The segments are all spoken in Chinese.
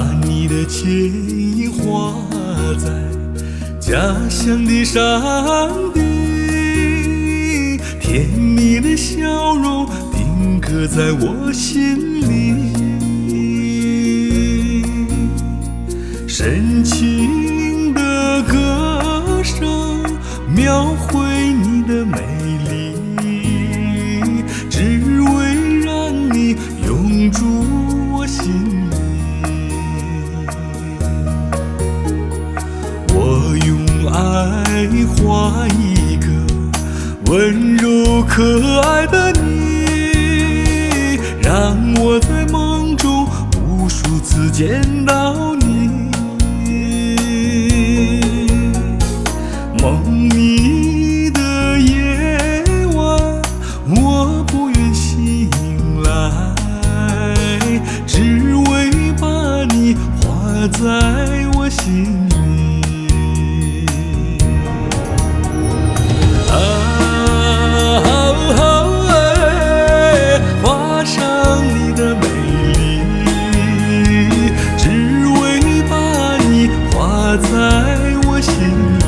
把你的剪影画在家乡的山顶，甜蜜的笑容定格在我心里，深情的歌声描绘你的美丽，只为让你永驻我心里。我用爱画一个温柔可爱的你，让我在梦中无数次见到你。梦里的夜晚，我不愿醒来，只为把你画在我心里。画上你的美丽，只为把你画在我心里。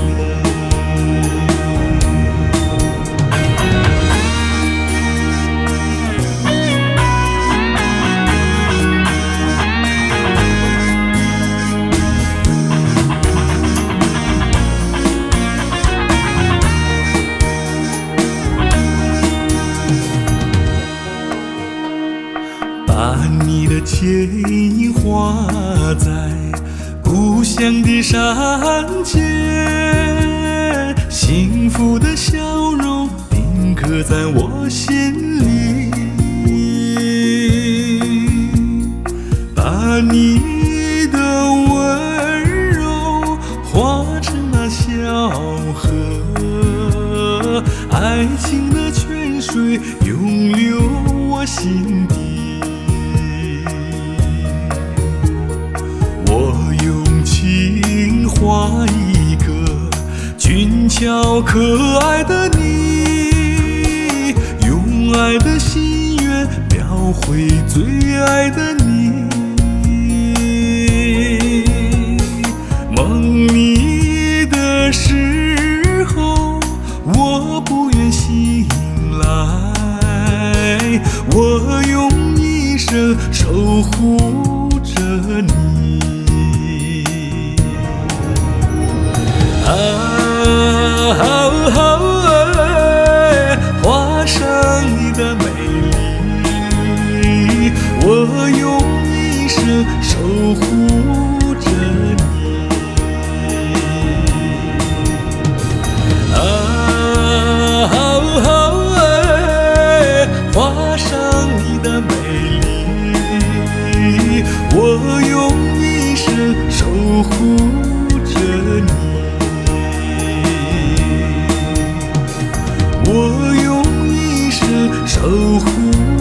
把你的剪影画在故乡的山间，幸福的笑容定格在我心里。把你的温柔化成那小河，爱情的泉水永流我心底。我用情画一个俊俏可爱的你，用爱的心愿描绘最爱的你。梦里的时候，我不愿醒来，我用一生守护着你。画上你的美丽，我用一生守护着你。画上你的美丽，我用一生守护着你。我用一生守护。